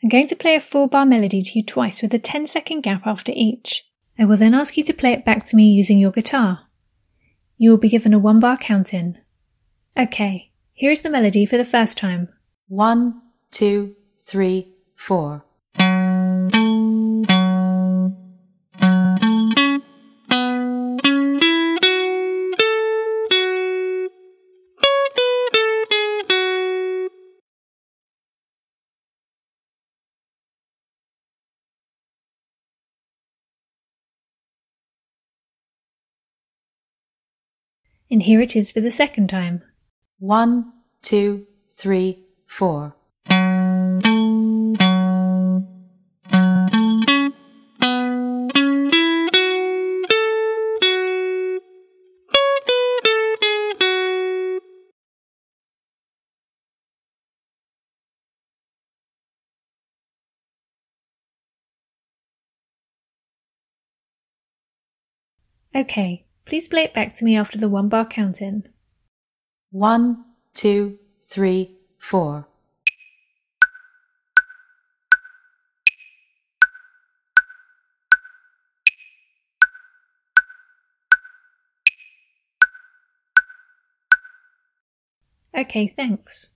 I'm going to play a full bar melody to you twice with a 10-second gap after each. I will then ask you to play it back to me using your guitar. You will be given a 1-bar count-in. Okay, here is the melody for the first time. 1, 2, 3, 4. And here it is for the second time. 1, 2, 3, 4. Okay, please play it back to me after the 1-bar count-in. 1, 2, 3, 4. Okay, thanks.